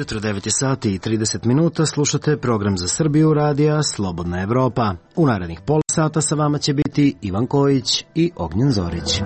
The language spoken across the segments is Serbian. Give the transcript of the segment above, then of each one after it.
jutro, 9 sati i 30 minuta, slušate program za Srbiju radija Slobodna Evropa. U narednih pola sata sa vama će biti Ivan Kojić i Ognjen Zorić.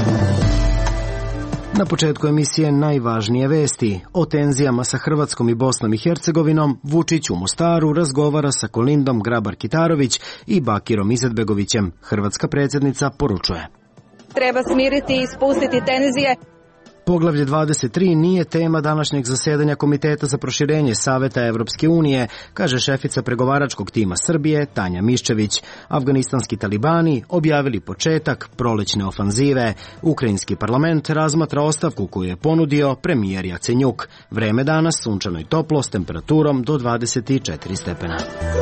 Na početku emisije najvažnije vesti. O tenzijama sa Hrvatskom i Bosnom i Hercegovinom Vučić u Mostaru razgovara sa Kolindom Grabar-Kitarović i Bakirom Izetbegovićem. Hrvatska predsjednica poručuje: treba smiriti i spustiti tenzije. Poglavlje 23 nije tema današnjeg zasedanja Komiteta za proširenje Saveta Evropske unije, kaže šefica pregovaračkog tima Srbije Tanja Miščević. Afganistanski talibani objavili početak prolećne ofanzive. Ukrajinski parlament razmatra ostavku koju je ponudio premijer Jacenjuk. Vreme danas sunčano i toplo s temperaturom do 24 stepena.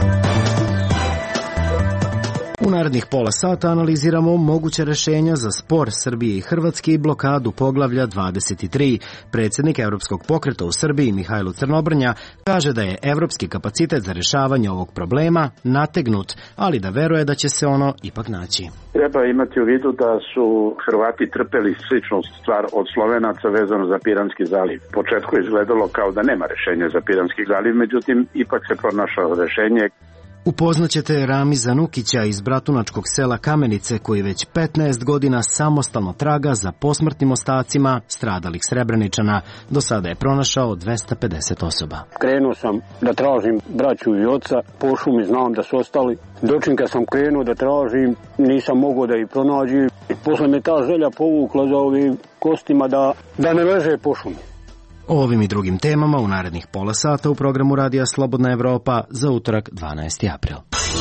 U narednih pola sata analiziramo moguće rešenja za spor Srbije i Hrvatske i blokadu poglavlja 23. Predsjednik Evropskog pokreta u Srbiji Mihajlo Crnobrnja kaže da je evropski kapacitet za rešavanje ovog problema nategnut, ali da veruje da će se ono ipak naći. Treba imati u vidu da su Hrvati trpeli sličnu stvar od Slovenaca vezano za Piranski zaliv. U početku je izgledalo kao da nema rešenja za Piranski zaliv, međutim ipak se pronašlo rešenje. Upoznaćete Ramiza Nukića iz bratunačkog sela Kamenice koji već 15 godina samostalno traga za posmrtnim ostacima stradalih Srebreničana. Do sada je pronašao 250 osoba. Krenuo sam da tražim braću i oca, po šumi znam da su ostali. Dočim kad sam krenuo da tražim, nisam mogao da ih pronađim. Posle me ta želja povukla za ovim kostima da ne leže po šumi. O ovim i drugim temama u narednih pola sata u programu Radija Slobodna Evropa za utorak 12. april.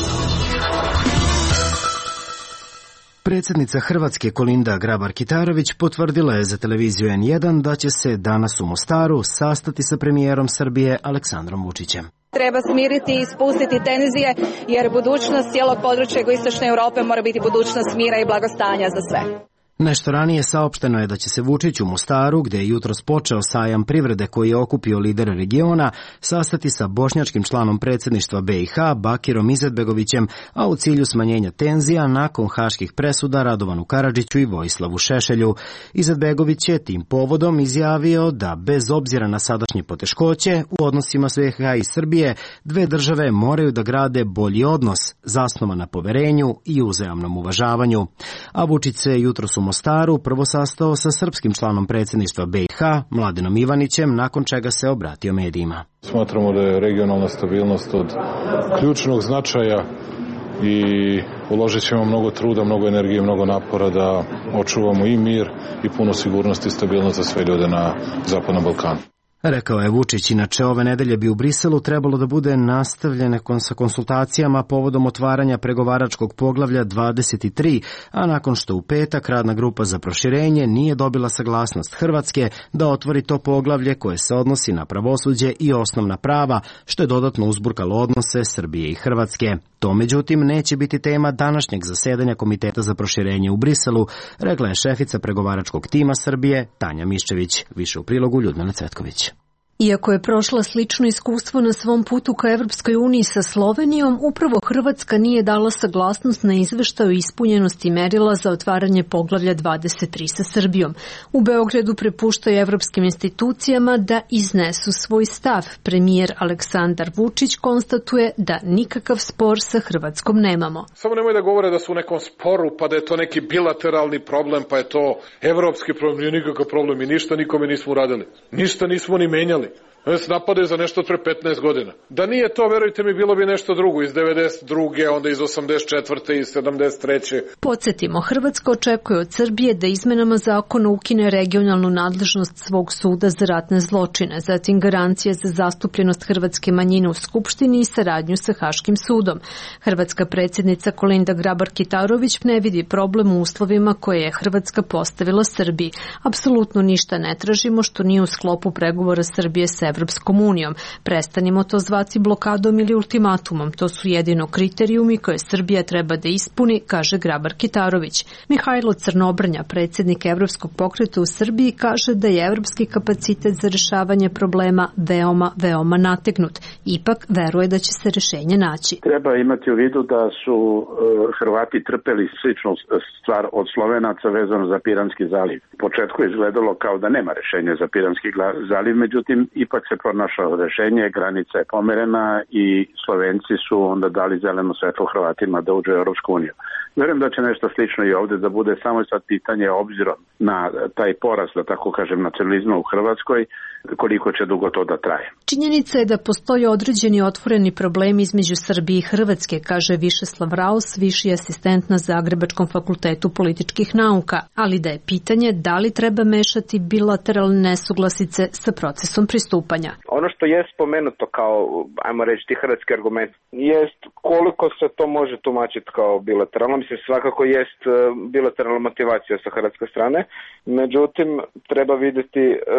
Predsjednica Hrvatske Kolinda Grabar-Kitarović potvrdila je za televiziju N1 da će se danas u Mostaru sastati sa premijerom Srbije Aleksandrom Vučićem. Treba smiriti i spustiti tenzije, jer budućnost cijelog područja jugoistočne Europe mora biti budućnost mira i blagostanja za sve. Nešto ranije saopšteno je da će se Vučić u Mostaru, gde je jutros počeo sajam privrede koji je okupio lidere regiona, sastati sa bošnjačkim članom predsjedništva BiH Bakirom Izetbegovićem, a u cilju smanjenja tenzija nakon haških presuda Radovanu Karadžiću i Vojislavu Šešelju. Izetbegović je tim povodom izjavio da bez obzira na sadašnje poteškoće u odnosima s BiH i Srbije, dve države moraju da grade bolji odnos, zasnovan na poverenju i uzajamnom uvažavanju. A Vučić se jutros u Mostaru prvo sastao sa srpskim članom predsjedništva BiH, Mladenom Ivanićem, nakon čega se obratio medijima. Smatramo da je regionalna stabilnost od ključnog značaja i uložit ćemo mnogo truda, mnogo energije, mnogo napora da očuvamo i mir i puno sigurnosti i stabilnost za sve ljude na Zapadnom Balkanu. Rekao je Vučić, inače ove nedelje bi u Briselu trebalo da bude nastavljene sa konsultacijama povodom otvaranja pregovaračkog poglavlja 23, a nakon što u petak radna grupa za proširenje nije dobila saglasnost Hrvatske da otvori to poglavlje koje se odnosi na pravosuđe i osnovna prava, što je dodatno uzburkalo odnose Srbije i Hrvatske. To, međutim, neće biti tema današnjeg zasedanja Komiteta za proširenje u Briselu, rekla je šefica pregovaračkog tima Srbije Tanja Miščević. Više u prilogu Ljudmila Cvetković. Iako je prošla slično iskustvo na svom putu ka Evropskoj uniji sa Slovenijom, upravo Hrvatska nije dala saglasnost na izveštaj o ispunjenosti merila za otvaranje poglavlja 23 sa Srbijom. U Beogradu prepuštaju evropskim institucijama da iznesu svoj stav. Premijer Aleksandar Vučić konstatuje da nikakav spor sa Hrvatskom nemamo. Samo nemoj da govore da su u nekom sporu, pa da je to neki bilateralni problem, pa je to evropski problem, nije nikakav problem i ništa nikome nismo uradili. Ništa nismo ni menjali. Se napadaju za nešto pre 15 godina. Da nije to, verujte mi, bilo bi nešto drugo iz 92. onda iz 84. i 73. Podsjetimo, Hrvatska očekuje od Srbije da izmenama zakona ukine regionalnu nadležnost svog suda za ratne zločine, zatim garancije za zastupljenost hrvatske manjine u Skupštini i saradnju sa Haškim sudom. Hrvatska predsjednica Kolinda Grabar-Kitarović ne vidi problem u uslovima koje je Hrvatska postavila Srbiji. Apsolutno ništa ne tražimo što nije u sklopu pregovora Srbije sa Evropskom unijom. Prestanimo to zvati blokadom ili ultimatumom. To su jedino kriterijumi koje Srbija treba da ispuni, kaže Grabar-Kitarović. Mihajlo Crnobrnja, predsjednik Evropskog pokreta u Srbiji, kaže da je evropski kapacitet za rešavanje problema veoma nategnut. Ipak veruje da će se rješenje naći. Treba imati u vidu da su Hrvati trpeli sličnu stvar od Slovenaca vezano za Piranski zaliv. U početku je izgledalo kao da nema rješenja za Piranski zaliv, međutim ipak se pronašlo rješenje, granica je pomerena i Slovenci su onda dali zeleno svetlo Hrvatima da uđe u Europsku uniju. Vjerujem da će nešto slično i ovdje da bude, samo sad pitanje obzirom na taj porast, da tako kažem, nacionalizma u Hrvatskoj, koliko će dugo to da traje. Činjenica je da postoji određeni otvoreni problemi između Srbije i Hrvatske, kaže Višeslav Raus, viši asistent na Zagrebačkom fakultetu političkih nauka, ali da je pitanje da li treba mešati bilateralne nesuglasice sa procesom pristupanja. Ono što je spomenuto kao, ajmo reći, ti hrvatski argument, jest koliko se to može tumačiti kao bilateralno. Mislim, svakako jest bilateralna motivacija sa hrvatske strane, međutim, treba vidjeti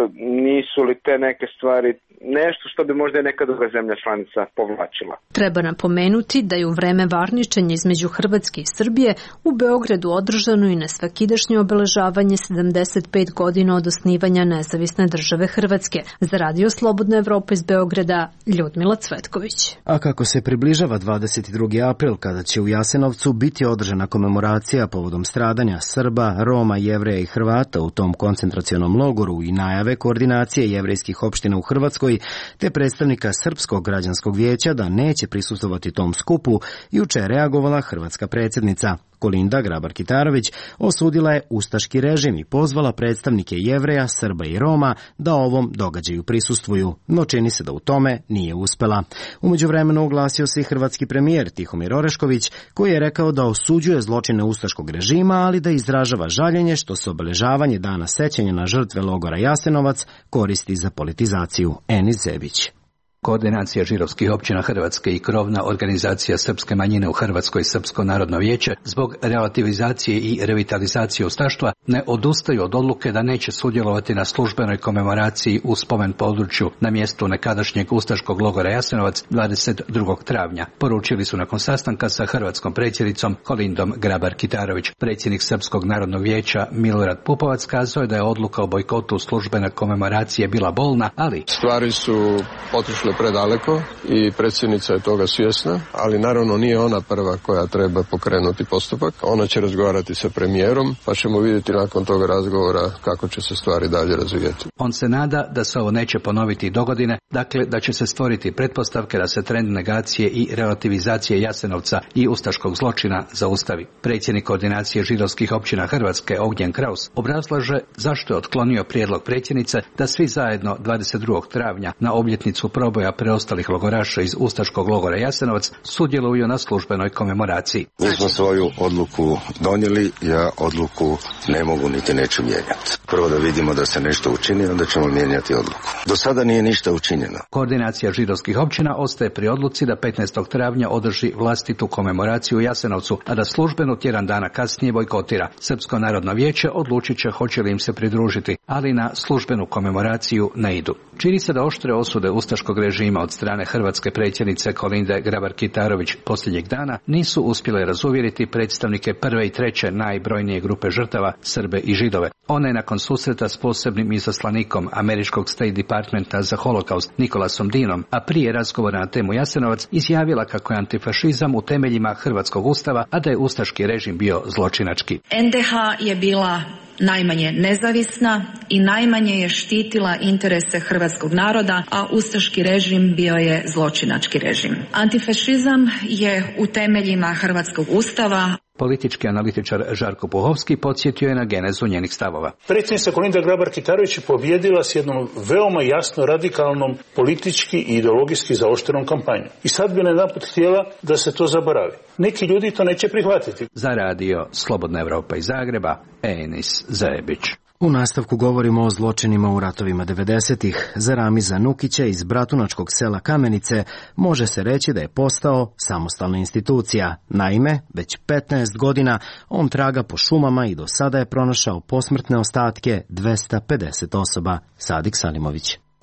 nisu li te neke stvari nešto što bi možda i neka druga zemlja članica povlačila. Treba napomenuti da je u vreme varničenja između Hrvatske i Srbije u Beogradu održano i nesvakidašnje obeležavanje 75 godina od osnivanja nezavisne države Hrvatske. Za Radio Slobodna Evropa iz Beograda, Ljudmila Cvetković. A kako se približava 22. april, kada će u Jasenovcu biti održana komemoracija povodom stradanja Srba, Roma, Jevreja i Hrvata u tom koncentracionom logoru i najave koordinacije jevrejskih opština u Hrvatskoj, te predstavnika Srpskog građanskog vijeća da neće prisustvovati tom skupu, juče je reagovala hrvatska predsjednica. Kolinda Grabar-Kitarović osudila je ustaški režim i pozvala predstavnike Jevreja, Srba i Roma da ovom događaju prisustvuju, no čini se da u tome nije uspela. U međuvremenu oglasio se i hrvatski premijer Tihomir Orešković, koji je rekao da osuđuje zločine ustaškog režima, ali da izražava žaljenje što se obeležavanje dana sećanja na žrtve logora Jasenovac koristi za politizaciju. Enis Zebić. Koordinacija židovskih općina Hrvatske i krovna organizacija srpske manjine u Hrvatskoj Srpsko narodno vijeće zbog relativizacije i revitalizacije ustaštva ne odustaju od odluke da neće sudjelovati na službenoj komemoraciji u spomen području na mjestu nekadašnjeg ustaškog logora Jasenovac 22. travnja. Poručili su nakon sastanka sa hrvatskom predsjednicom Kolindom Grabar-Kitarović. Predsjednik Srpskog narodnog vijeća Milorad Pupovac kazao je da je odluka o bojkotu službene komemoracije bila bolna, ali stvari su otišle predaleko i predsjednica je toga svjesna, ali naravno nije ona prva koja treba pokrenuti postupak. Ona će razgovarati sa premijerom, pa ćemo vidjeti nakon toga razgovora kako će se stvari dalje razvijeti. On se nada da se ovo neće ponoviti dogodine, dakle da će se stvoriti pretpostavke da se trend negacije i relativizacije Jasenovca i ustaškog zločina zaustavi. Predsjednik koordinacije židovskih općina Hrvatske Ognjen Kraus obrazlaže zašto je otklonio prijedlog predsjednice da svi zajedno 22. travnja na obljetnicu proboja preostalih logoraša iz ustaškog logora Jasenovac sudjeluju na službenoj komemoraciji. Mi smo svoju odluku donijeli, ja odluku ne mogu niti neću mijenjati. Prvo da vidimo da se nešto učini, onda ćemo mijenjati odluku. Do sada nije ništa učinjeno. Koordinacija židovskih općina ostaje pri odluci da 15. travnja održi vlastitu komemoraciju u Jasenovcu, a da službenu tjedan dana kasnije bojkotira. Srpsko narodno vijeće odlučit će hoće li im se pridružiti, ali na službenu komemoraciju ne idu. Čini se da oštre osude ustaškog režima od strane hrvatske predsjednice Kolinde Grabar-Kitarović posljednjeg dana nisu uspjele razuvjeriti predstavnike prve i treće najbrojnije grupe žrtava, Srbe i Židove. Ona je nakon susreta s posebnim izaslanikom američkog State Departmenta za holokaust Nikolasom Dinom, a prije razgovora na temu Jasenovac, izjavila kako je antifašizam u temeljima hrvatskog ustava, a da je ustaški režim bio zločinački. NDH je bila najmanje nezavisna i najmanje je štitila interese hrvatskog naroda, a ustaški režim bio je zločinački režim. Antifašizam je u temeljima hrvatskog ustava. Politički analitičar Žarko Puhovski podsjetio je na genezu njenih stavova. Predsjednica Kolinda Grabar-Kitarović je pobijedila s jednom veoma jasno radikalnom politički i ideologijski zaoštrenom kampanjom. I sad bi najedanput htjela da se to zaboravi. Neki ljudi to neće prihvatiti. Za Radio Slobodna Evropa iz Zagreba, Enis Zebić. U nastavku govorimo o zločinima u ratovima 90-ih. Za Ramiza Nukića iz bratunačkog sela Kamenice može se reći da je postao samostalna institucija. Naime, već 15 godina on traga po šumama i do sada je pronašao posmrtne ostatke 250 osoba. Sadik Salimović.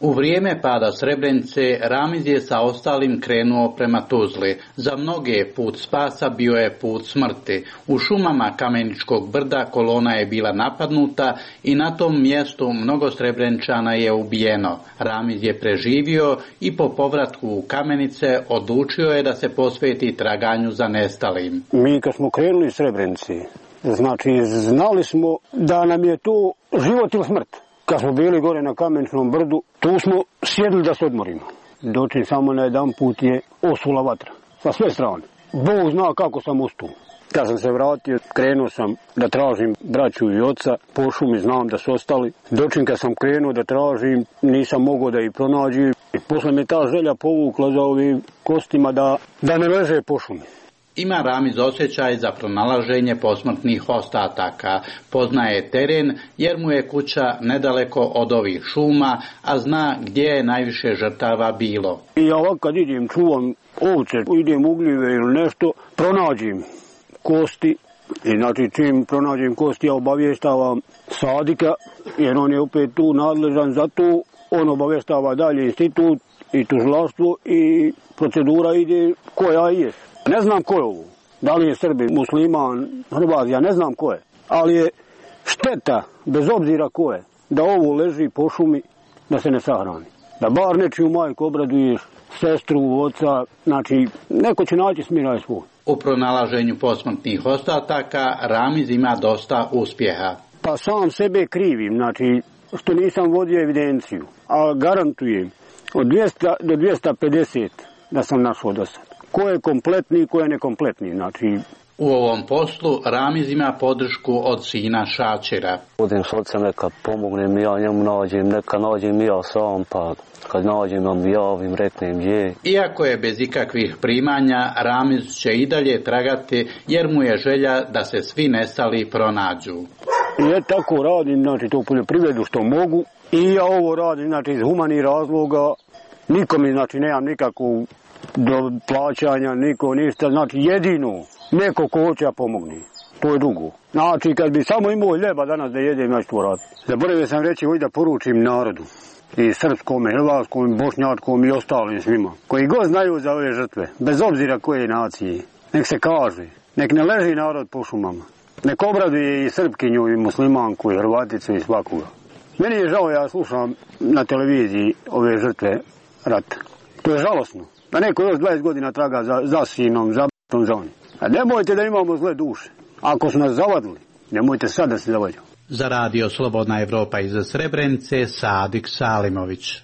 U vrijeme pada Srebrenice, Ramiz je sa ostalim krenuo prema Tuzli. Za mnoge put spasa bio je put smrti. U šumama Kameničkog brda kolona je bila napadnuta i na tom mjestu mnogo Srebreničana je ubijeno. Ramiz je preživio i po povratku u Kamenice odlučio je da se posveti traganju za nestalim. Mi kad smo krenuli iz Srebrenice, znači znali smo da nam je to život ili smrt. Kad smo bili gore na Kameničnom brdu, tu smo sjedli da se odmorimo. Dočin samo na jedan put je osula vatra, sa sve strane. Bog zna kako sam ustao. Kad sam se vratio, krenuo sam da tražim braću i oca, po šumi znam da su ostali. Dočin kad sam krenuo da tražim, nisam mogao da ih pronađem. Posle me ta želja povukla za ovim kostima da ne leže po šumi. Ima Ramiz osjećaj za pronalaženje posmrtnih ostataka. Poznaje teren jer mu je kuća nedaleko od ovih šuma, a zna gdje je najviše žrtava bilo. I ja ovak kad idem, čuvam ovce, idem u gljive ili nešto, pronađem kosti. I znači čim pronađem kosti, ja obavještavam Sadika, jer on je opet tu nadležan za to. On obavještava dalje institut i tužilaštvo i procedura ide koja je. Ne znam ko je ovo, da li je Srbin, musliman, Hrvat, ja ne znam ko je, ali je šteta, bez obzira ko je, da ovo leži po šumi, da se ne sahrani. Da bar nečiju majku obraduješ, sestru, oca, znači neko će naći smiraj svoj. U pronalaženju posmrtnih ostataka Ramiz ima dosta uspjeha. Pa sam sebe krivim, znači što nisam vodio evidenciju, a garantujem od 200 do 250 da sam našao do sada. Ko je kompletni, ko je nekompletni, znači... U ovom poslu Ramiz ima podršku od sina Šačira. Odim s ocem, neka pomognem ja njemu nađem, neka nađem ja sam, pa kad nađem vam javim, reknem gdje. Iako je bez ikakvih primanja, Ramiz će i dalje tragati jer mu je želja da se svi nestali pronađu. I ja tako radim, znači to u poljoprivredu što mogu, i ja ovo radim, znači iz humanih razloga, nikom, znači nemam nikakvu do plaćanja, niko ništa, znači jedino neko ko hoće ja pomogni, to je drugo. Znači kad bi samo imao ljeba danas da jedem, ja ću to raditi. Zaboravio sam reći ovdje da poručim narodu, i srpskom, i hrvatskom, i bošnjačkom, i ostalim svima, koji god znaju za ove žrtve, bez obzira koje nacije, nek se kaže, nek ne leži narod po šumama, nek obraduje i Srpkinju, i muslimanku, i Hrvaticu, i svakoga. Meni je žao, ja slušam na televiziji ove žrtve rata. To je žalosno. Da neko još 20 godina traga za sinom, za b***om, za onim. A nemojte da imamo zle duše. Ako su nas zavadili, nemojte sad da se zavađamo. Za radio Slobodna Evropa iz Srebrenice, Sadik Salimović.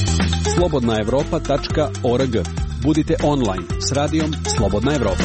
slobodnaevropa.org. Budite online s radijom Slobodna Evropa.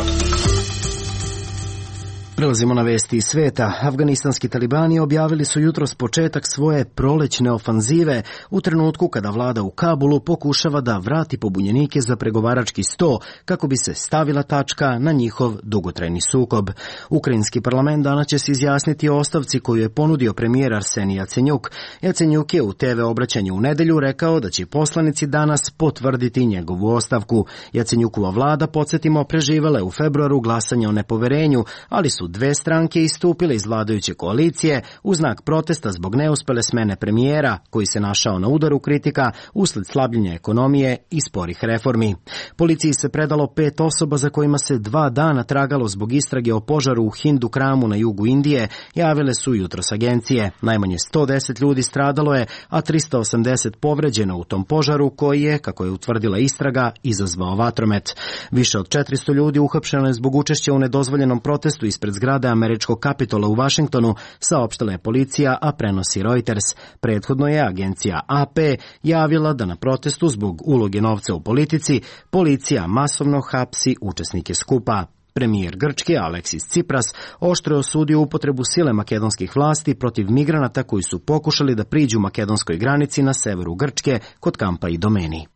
Prelazimo na vesti iz sveta. Afganistanski talibani objavili su jutros početak svoje prolećne ofanzive u trenutku kada vlada u Kabulu pokušava da vrati pobunjenike za pregovarački sto kako bi se stavila tačka na njihov dugotrajni sukob. Ukrajinski parlament danas će se izjasniti o ostavci koju je ponudio premijer Arsenij Jacenjuk. Jacenjuk je u TV obraćanju u nedelju rekao da će poslanici danas potvrditi njegovu ostavku. Jacenjukova vlada, podsjetimo, preživela je u februaru glasanje o nepoverenju, ali su dve stranke istupile iz vladajuće koalicije u znak protesta zbog neuspele smene premijera, koji se našao na udaru kritika usled slabljenja ekonomije i sporih reformi. Policiji se predalo 5 osoba za kojima se 2 dana tragalo zbog istrage o požaru u Hindu Kramu na jugu Indije, javile su jutros agencije. Najmanje 110 ljudi stradalo je, a 380 povređeno u tom požaru koji je, kako je utvrdila istraga, izazvao vatromet. Više od 400 ljudi uhapšeno je zbog učešća u nedozvoljenom protestu ispred zgrade američkog Kapitola u Vašingtonu, saopštila je policija, a prenosi Reuters. Prethodno je agencija AP javila da na protestu zbog uloge novca u politici policija masovno hapsi učesnike skupa. Premijer Grčke Aleksis Tsipras oštro je osudio upotrebu sile makedonskih vlasti protiv migranata koji su pokušali da priđu makedonskoj granici na severu Grčke kod kampa Idomeni.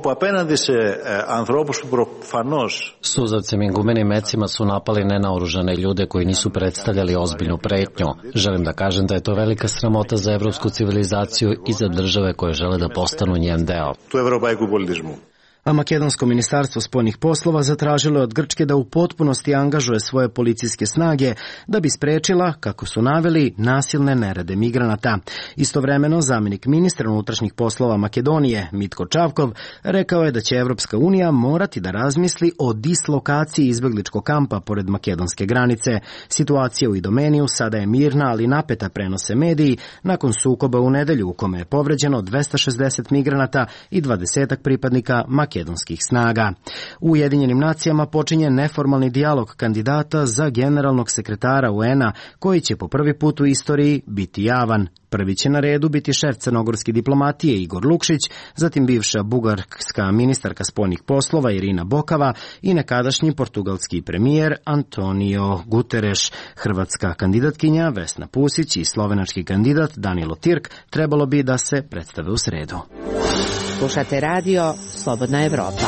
Suzavcem i gumenim mecima su napali nenaoružane ljude koji nisu predstavljali ozbiljnu pretnju. Želim da kažem da je to velika sramota za evropsku civilizaciju i za države koje žele da postanu njen deo. A makedonsko ministarstvo spoljnih poslova zatražilo je od Grčke da u potpunosti angažuje svoje policijske snage da bi sprečila, kako su naveli, nasilne nerede migranata. Istovremeno, zamjenik ministra unutrašnjih poslova Makedonije, Mitko Čavkov, rekao je da će Evropska unija morati da razmisli o dislokaciji izbegličkog kampa pored makedonske granice. Situacija u Idomeniju sada je mirna, ali napeta, prenose mediji, nakon sukoba u nedelju u kome je povređeno 260 migranata i 20 pripadnika makedonskih snaga. U Ujedinjenim nacijama počinje neformalni dijalog kandidata za generalnog sekretara UN-a, koji će po prvi put u istoriji biti javan. Prvi će na redu biti šef crnogorske diplomatije Igor Lukšić, zatim bivša bugarska ministarka spoljnih poslova Irina Bokava i nekadašnji portugalski premijer Antonio Guterres. Hrvatska kandidatkinja Vesna Pusić i slovenački kandidat Danilo Tirk trebalo bi da se predstave u sredu. Slušate radio Slobodna Evropa.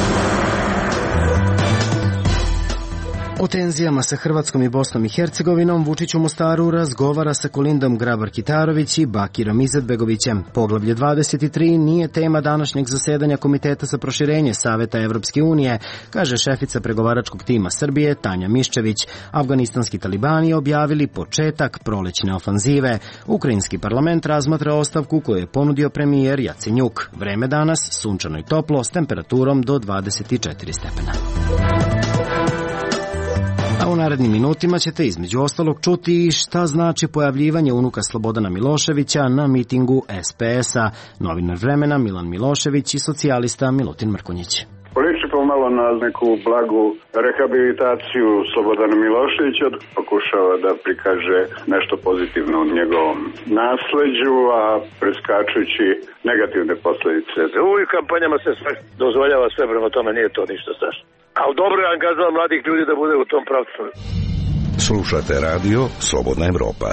O tenzijama sa Hrvatskom i Bosnom i Hercegovinom Vučić u Mostaru razgovara sa Kolindom Grabar-Kitarović i Bakirom Izetbegovićem. Poglavlje 23 nije tema današnjeg zasedanja Komiteta za proširenje Saveta Evropske unije, kaže šefica pregovaračkog tima Srbije Tanja Miščević. Afganistanski talibani objavili početak prolećne ofanzive. Ukrajinski parlament razmatra ostavku koju je ponudio premijer Jacenjuk. Vreme danas sunčano i toplo s temperaturom do 24 stepena. A u narednim minutima ćete između ostalog čuti i šta znači pojavljivanje unuka Slobodana Miloševića na mitingu SPS-a, novinar Vremena Milan Milošević i socijalista Milutin Mrkonjić. Poliči pomalo na neku blagu rehabilitaciju Slobodana Miloševića, pokušava da prikaže nešto pozitivno u njegovom nasleđu, a preskačući negativne posledice. U ovih kampanjama se sve dozvoljava, sve prema tome nije to ništa strašno. Ali dobro je angažovati mladih ljudi da bude u tom pravcu. Slušate radio Slobodna Evropa.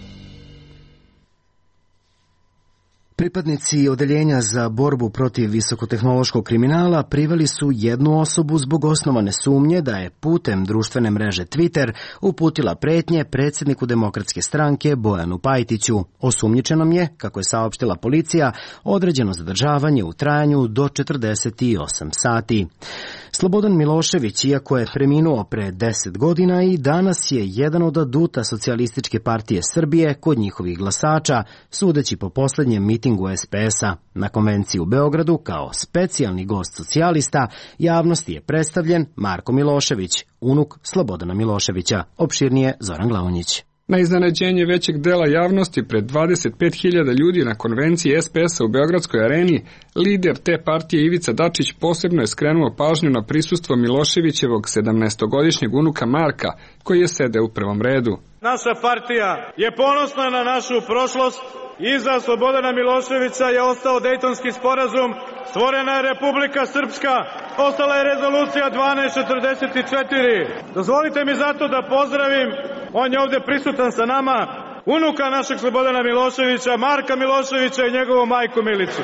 Pripadnici odeljenja za borbu protiv visokotehnološkog kriminala priveli su jednu osobu zbog osnovane sumnje da je putem društvene mreže Twitter uputila pretnje predsjedniku Demokratske stranke Bojanu Pajtiću. Osumnjičenom je, kako je saopštila policija, određeno zadržavanje u trajanju do 48 sati. Slobodan Milošević, iako je preminuo pre 10 godina, i danas je jedan od aduta Socijalističke partije Srbije kod njihovih glasača, sudeći po poslednjem mitingu SPS-a. Na konvenciji u Beogradu kao specijalni gost socijalista javnosti je predstavljen Marko Milošević, unuk Slobodana Miloševića. Opširnije Zoran Glavonjić. Na iznenađenje većeg dela javnosti pred 25.000 ljudi na konvenciji SPS-a u Beogradskoj areni, lider te partije Ivica Dačić posebno je skrenuo pažnju na prisustvo Miloševićevog 17-godišnjeg unuka Marka, koji je sedeo u prvom redu. Naša partija je ponosna na našu prošlost. Iza Slobodana Miloševića je ostao Dejtonski sporazum, stvorena je Republika Srpska, ostala je rezolucija 1244. Dozvolite mi zato da pozdravim, on je ovdje prisutan sa nama, unuka našeg Slobodana Miloševića, Marka Miloševića i njegovu majku Milicu.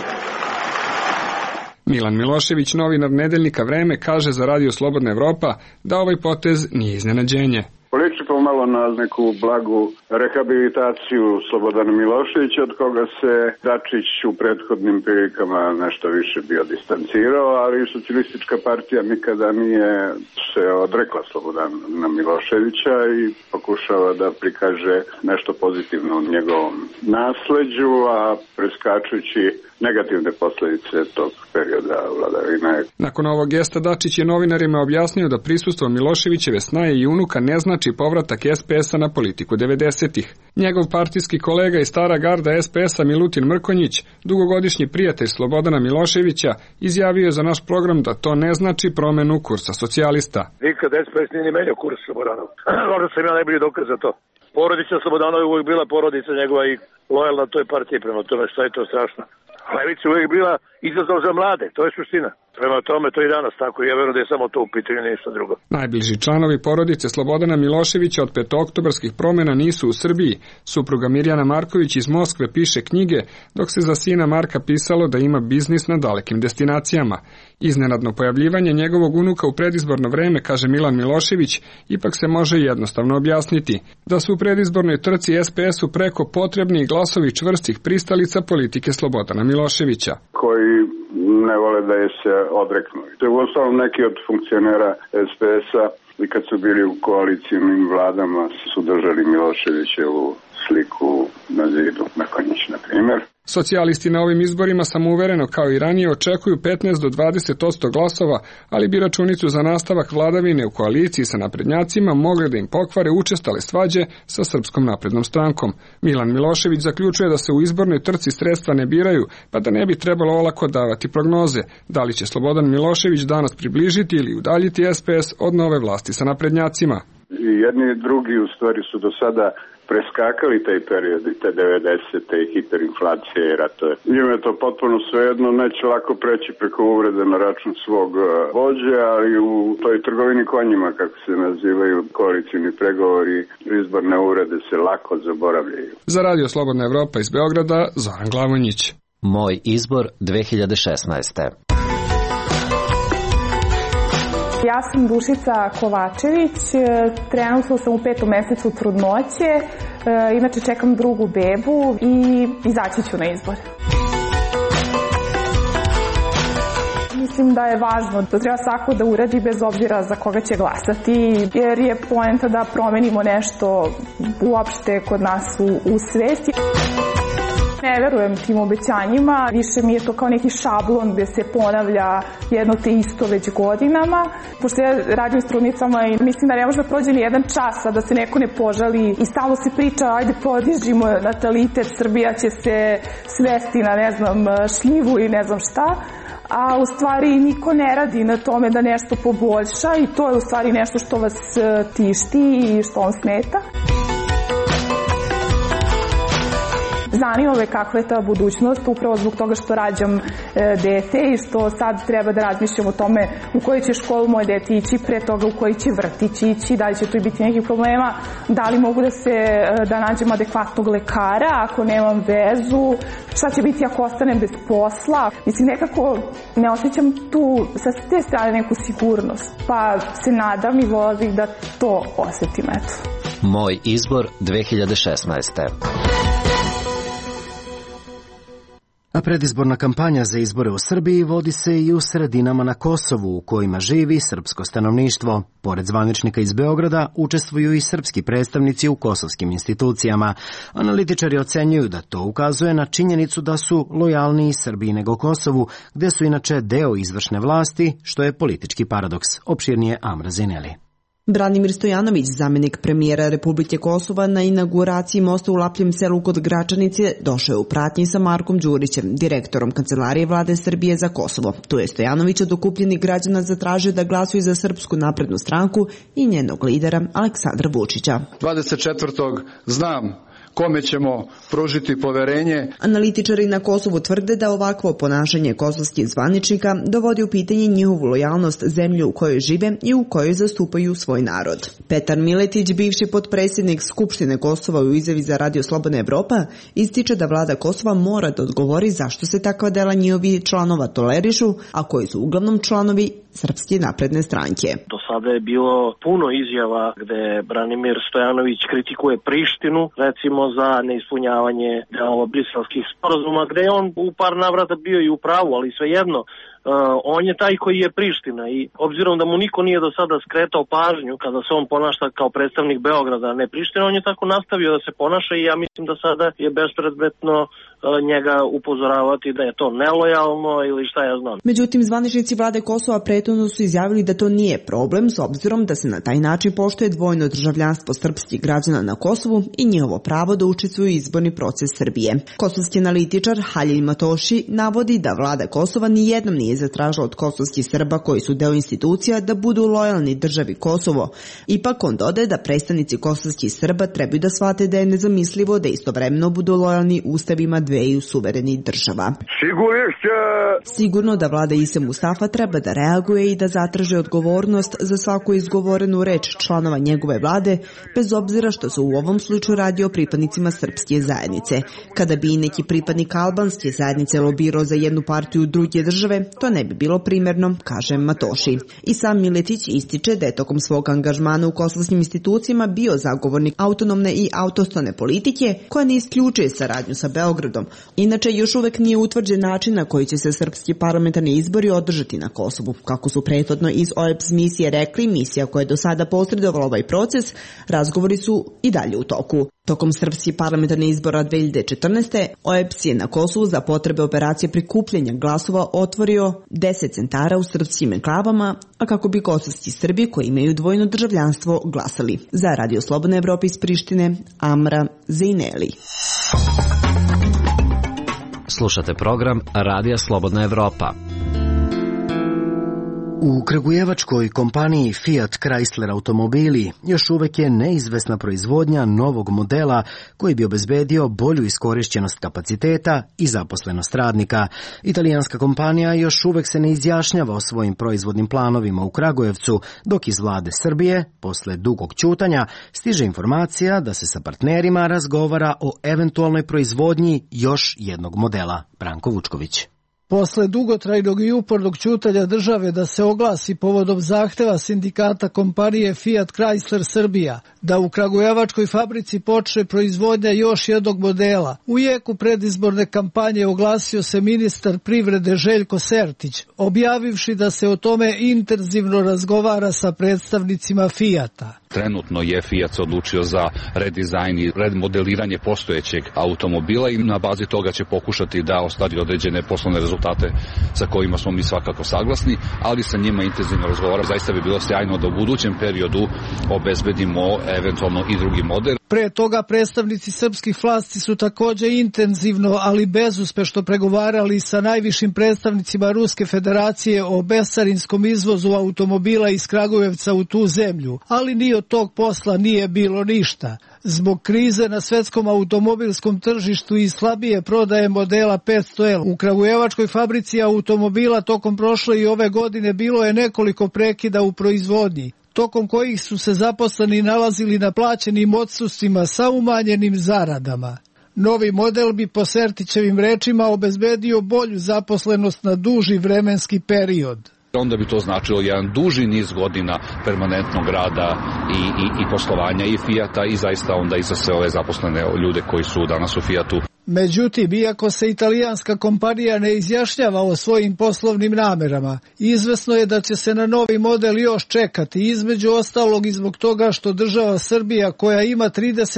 Milan Milošević, novinar nedeljnika Vreme, kaže za radio Slobodna Evropa da ovaj potez nije iznenađenje. Poliči pomalo na neku blagu rehabilitaciju Slobodana Miloševića, od koga se Dačić u prethodnim prilikama nešto više bio distancirao, ali Socijalistička partija nikada nije se odrekla Slobodana Miloševića i pokušava da prikaže nešto pozitivno u njegovom nasleđu, a preskačući negativne posledice tog perioda vladavine. Nakon ovog gesta Dačić je novinarima objasnio da prisustvo Miloševićeve snaje i unuka ne znači povratak SPS-a na politiku 90-ih. Njegov partijski kolega i stara garda SPS-a Milutin Mrkonjić, dugogodišnji prijatelj Slobodana Miloševića, izjavio je za naš program da to ne znači promenu kursa socijalista. Nikad SPS nije ni menjao kurs Slobodanov. Možda sam ja najbolji dokaz za to. Porodica Slobodanova je uvijek bila porodica njegova i lojalna toj partiji, prema tome što je to strašno. Levica je uvijek bila izazov za mlade, to je suština. Prema tome to i danas tako i ja verujem da je samo to u pitanju, ništa drugo. Najbliži članovi porodice Slobodana Miloševića od petooktobarskih promjena nisu u Srbiji. Supruga Mirjana Marković iz Moskve piše knjige, dok se za sina Marka pisalo da ima biznis na dalekim destinacijama. Iznenadno pojavljivanje njegovog unuka u predizborno vreme, kaže Milan Milošević, ipak se može jednostavno objasniti. Da su u predizbornoj trci SPS-u preko potrebni glasovi čvrstih pristalica politike Slobodana Miloševića. Koji ne vole da je se odreknu. To je uostalom neki od funkcionera SPS-a i kad su bili u koalicijnim vladama su držali Miloševićevu sliku na zidu, na Konjić, na primjer. Socijalisti na ovim izborima samouvereno kao i ranije očekuju 15 do 20% glasova, ali bi računicu za nastavak vladavine u koaliciji sa naprednjacima mogli da im pokvare učestale svađe sa Srpskom naprednom strankom. Milan Milošević zaključuje da se u izbornoj trci sredstva ne biraju, pa da ne bi trebalo olako davati prognoze. Da li će Slobodan Milošević danas približiti ili udaljiti SPS od nove vlasti sa naprednjacima? I jedni i drugi u stvari su do sada preskakali taj period i te 90. i hiperinflacije i ratove. Njima je to potpuno svejedno, neće lako preći preko uvrede na račun svog vođe, ali u toj trgovini konjima, kako se nazivaju koalicijni pregovori, izborne uvrede se lako zaboravljaju. Za Radio Slobodna Evropa iz Beograda, Zoran Glavonjić. Moj izbor 2016. Ja sam Dušica Kovačević, trenutno sam u 5. mesecu trudnoće, inače čekam drugu bebu i izaći ću na izbor. Mislim da je važno, da treba svako da uradi bez obzira za koga će glasati, jer je poenta da promenimo nešto uopšte kod nas u svesti. Ne verujem tim obećanjima, više mi je to kao neki šablon gde se ponavlja jedno te isto već godinama. Pošto ja radim s trudnicama i mislim da ne može da prođe ni jedan čas, a da se neko ne požali i stalno se priča, ajde podižimo natalitet, Srbija će se svesti na ne znam šljivu i ne znam šta. A u stvari niko ne radi na tome da nešto poboljša i to je u stvari nešto što vas tišti i što vam smeta. Zanima me kakva je ta budućnost, upravo zbog toga što rađam dete i što sad treba da razmišljam o tome u koju će školu moje dete ići, pre toga u koji će vrtić ići, da li će tu biti nekih problema, da li mogu da nađem adekvatnog lekara ako nemam vezu, šta će biti ako ostanem bez posla. Mislim, nekako ne osjećam tu sa te strane neku sigurnost, pa se nadam i volila bih da to osjetim, eto. Moj izbor 2016. A predizborna kampanja za izbore u Srbiji vodi se i u sredinama na Kosovu u kojima živi srpsko stanovništvo. Pored zvaničnika iz Beograda učestvuju i srpski predstavnici u kosovskim institucijama. Analitičari ocenjuju da to ukazuje na činjenicu da su lojalniji Srbiji nego Kosovu, gde su inače deo izvršne vlasti, što je politički paradoks. Opširnije Amra Zineli. Branimir Stojanović, zamenik premijera Republike Kosova, na inauguraciji mosta u Lapljem selu kod Gračanice došao je u pratnji sa Markom Đurićem, direktorom Kancelarije Vlade Srbije za Kosovo. Tu je Stojanović od okupljenih građana zatražio da glasuju za Srpsku naprednu stranku i njenog lidera Aleksandra Vučića. 24. znam kome ćemo pružiti poverenje. Analitičari na Kosovu tvrde da ovakvo ponašanje kosovskih zvaničnika dovodi u pitanje njihovu lojalnost zemlji u kojoj žive i u kojoj zastupaju svoj narod. Petar Miletić, bivši potpredsjednik Skupštine Kosova u izjavi za Radio Slobodna Evropa, ističe da vlada Kosova mora da odgovori zašto se takva dela njihovih članova tolerišu, a koji su uglavnom članovi Srpske napredne stranke. Do sada je bilo puno izjava gde Branimir Stojanović kritikuje Prištinu, recimo za neispunjavanje briselskih sporazuma, gde je on u par navrata bio i u pravu, ali svejedno on je taj koji je Priština i obzirom da mu niko nije do sada skretao pažnju kada se on ponaša kao predstavnik Beograda, a ne Priština, on je tako nastavio da se ponaša i ja mislim da sada je bespredmetno njega upozoravati da je to nelojalno ili šta ja znam. Međutim, zvaničnici vlade Kosova prethodno su izjavili da to nije problem s obzirom da se na taj način poštuje dvojno državljanstvo srpskih građana na Kosovu i njihovo pravo da učestvuju u izborni proces Srbije. Kosovski analitičar Halil Matoši navodi da vlada Kosova nijednom nije zatražila od kosovskih Srba koji su deo institucija da budu lojalni državi Kosovo. Ipak on dodaje da predstavnici kosovskih Srba trebaju da shvate da je nezamislivo da istovremeno budu lojalni ustavima dveju suverenih država. Sigurno da vlada Ise Mustafa treba da reaguje i da zatraže odgovornost za svaku izgovorenu reč članova njegove vlade, bez obzira što se u ovom slučaju radi o pripadnicima srpske zajednice. Kada bi i neki pripadnik albanske zajednice lobirao za jednu partiju druge države, to što ne bi bilo primerno, kaže Matoši. I sam Miletić ističe da je tokom svog angažmana u kosovskim institucijama bio zagovornik autonomne i autostone politike koja ne isključuje saradnju sa Beogradom. Inače, još uvek nije utvrđen način na koji će se srpski parlamentarni izbori održati na Kosovu. Kako su prethodno iz OEBS misije rekli, misija koja je do sada posredovala ovaj proces, razgovori su i dalje u toku. Tokom srpskih parlamentarnih izbora 2014. OEBS je na Kosovu za potrebe operacije prikupljanja glasova otvorio 10 centara u srpskim enklavama, a kako bi kosovski Srbi koji imaju dvojno državljanstvo glasali. Za Radio Slobodna Evropa iz Prištine, Amra Zejneli. Slušate program Radija Slobodna Evropa. U kragujevačkoj kompaniji Fiat Chrysler automobili još uvek je neizvesna proizvodnja novog modela koji bi obezbedio bolju iskorišćenost kapaciteta i zaposlenost radnika. Italijanska kompanija još uvek se ne izjašnjava o svojim proizvodnim planovima u Kragujevcu, dok iz vlade Srbije, posle dugog ćutanja, stiže informacija da se sa partnerima razgovara o eventualnoj proizvodnji još jednog modela. Branko Vučković. Posle dugotrajnog i upornog ćutanja države da se oglasi povodom zahteva sindikata kompanije Fiat Chrysler Srbija da u kragujevačkoj fabrici počne proizvodnja još jednog modela, u jeku predizborne kampanje oglasio se ministar privrede Željko Sertić, objavivši da se o tome intenzivno razgovara sa predstavnicima Fiata. Trenutno je Fiat se odlučio za redizajn i remodeliranje postojećeg automobila i na bazi toga će pokušati da ostvari određene poslovne rezultate sa kojima smo mi svakako saglasni, ali sa njima intenzivno razgovaramo. Zaista bi bilo sjajno da u budućem periodu obezbedimo eventualno i drugi model. Pre toga predstavnici srpskih vlasti su također intenzivno, ali bezuspešno pregovarali sa najvišim predstavnicima Ruske federacije o bescarinskom izvozu automobila iz Kragujevca u tu zemlju, ali ni od tog posla nije bilo ništa. Zbog krize na svetskom automobilskom tržištu i slabije prodaje modela 500L u kragujevačkoj fabrici automobila tokom prošle i ove godine bilo je nekoliko prekida u proizvodnji, tokom kojih su se zaposleni nalazili na plaćenim odsustvima sa umanjenim zaradama. Novi model bi po Sertićevim rečima obezbedio bolju zaposlenost na duži vremenski period. Onda bi to značilo jedan duži niz godina permanentnog rada i poslovanja i Fijata i zaista onda i za sve ove zaposlene ljude koji su danas u Fijatu. Međutim, iako se italijanska kompanija ne izjašnjava o svojim poslovnim namerama, izvesno je da će se na novi model još čekati, između ostalog i zbog toga što država Srbija, koja ima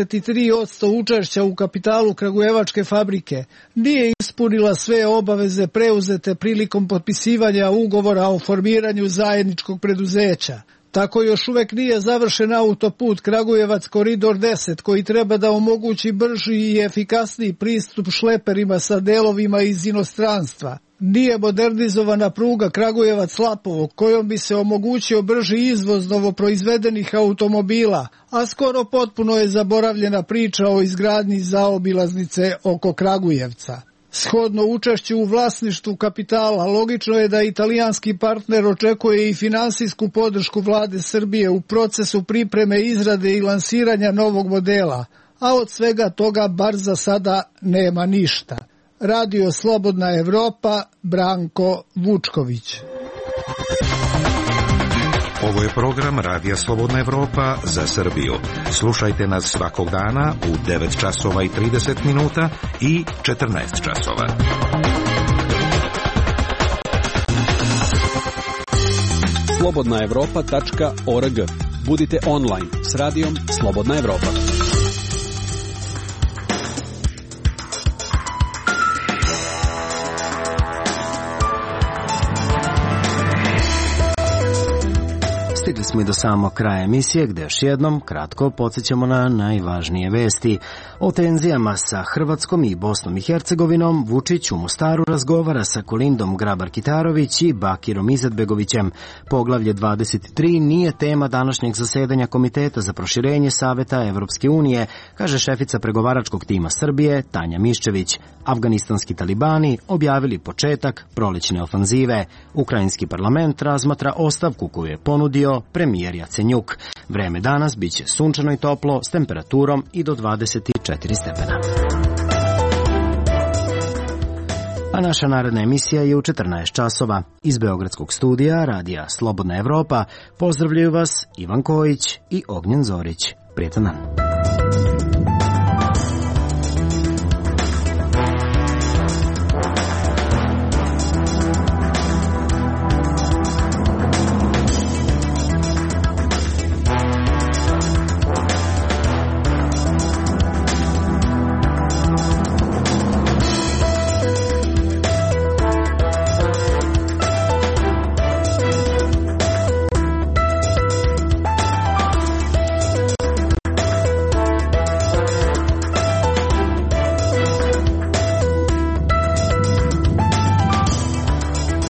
33% učešća u kapitalu kragujevačke fabrike, nije ispunila sve obaveze preuzete prilikom potpisivanja ugovora o formiranju zajedničkog preduzeća. Tako još uvek nije završen autoput Kragujevac Koridor 10 koji treba da omogući brži i efikasniji pristup šleperima sa delovima iz inostranstva. Nije modernizovana pruga Kragujevac-Lapovo kojom bi se omogućio brži izvoz novoproizvedenih automobila, a skoro potpuno je zaboravljena priča o izgradnji zaobilaznice oko Kragujevca. Shodno učešću u vlasništvu kapitala, logično je da italijanski partner očekuje i finansijsku podršku vlade Srbije u procesu pripreme, izrade i lansiranja novog modela, a od svega toga bar za sada nema ništa. Radio Slobodna Evropa, Branko Vučković. Ovo je program Radija Slobodna Evropa za Srbiju. Slušajte nas svakog dana u 9 časova i 30 minuta i 14 časova. slobodnaevropa.org. Budite online s radijom Slobodna Evropa. Stigli smo i do samog kraja emisije gde još jednom kratko podsjećamo na najvažnije vesti. O tenzijama sa Hrvatskom i Bosnom i Hercegovinom Vučić u Mostaru razgovara sa Kolindom Grabar-Kitarović i Bakirom Izetbegovićem. Poglavlje 23 nije tema današnjeg zasedanja Komiteta za proširenje Saveta Evropske unije, kaže šefica pregovaračkog tima Srbije Tanja Miščević. Afganistanski talibani objavili početak prolećne ofanzive. Ukrajinski parlament razmatra ostavku koju je ponudio premijer Jacenjuk. Vreme danas biće sunčano i toplo s temperaturom i do 24 stepena. A naša naredna emisija je u 14 časova. Iz Beogradskog studija Radija Slobodna Evropa pozdravljaju vas Ivan Kojić i Ognjen Zorić. Prijetan dan.